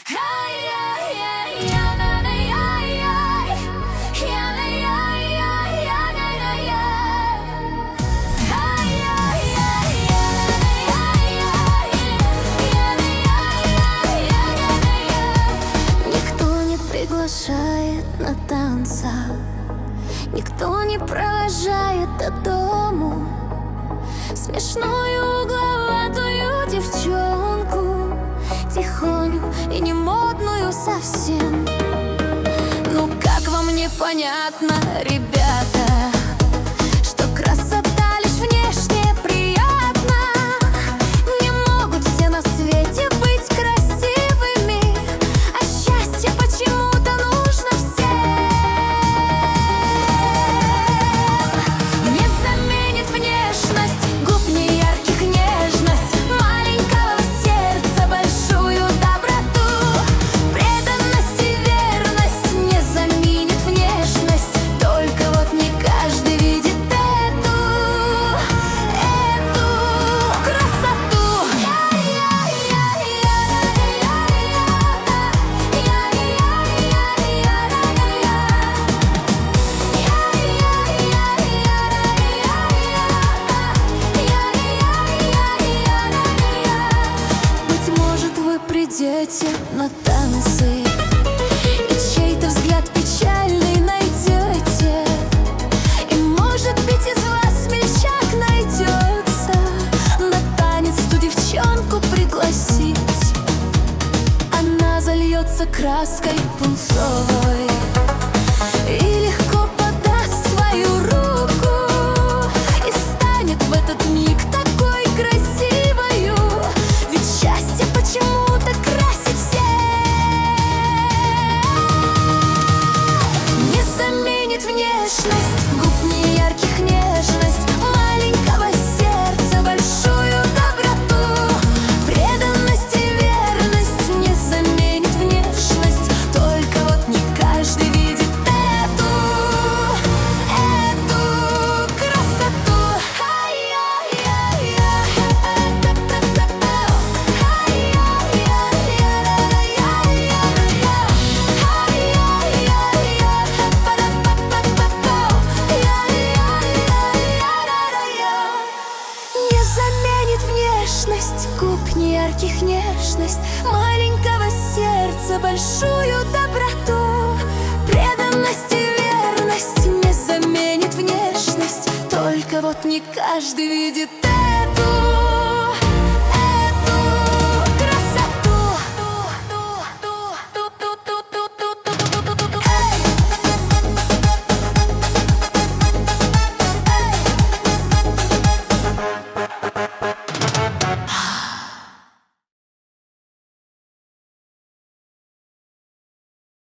Приглашает на танца, никто не провожает до дому смешную угловатую девчонку, тихоню и не модную совсем. Ну как вам не понятно, ребята, что красота лишь внешне приятна? Не могут все на свете быть красивыми, а счастье почему-то нужно всем. Не заменит внешность губ неярких нежность, маленького сердца большую доброту. Преданность и верность не заменит внешность, только вот не каждый видит эту красоту. Быть может, вы придете на танцы и чей-то взгляд печальный найдете, и может быть из вас смельчак найдется на танец ту девчонку пригласить. Она зальется краской пунцовой и легко подаст свою руку, и станет в этот миг такой красивою, ведь счастье почему-то красит всех. Не заменит внешность губ неярких нежность, маленького сердца большую доброту. Преданность и верность не заменит внешность, только вот не каждый видит эту красоту. Не заменит внешность губ неярких нежность, маленького сердца большую доброту. Преданность и верность не заменит внешность, только вот не каждый видит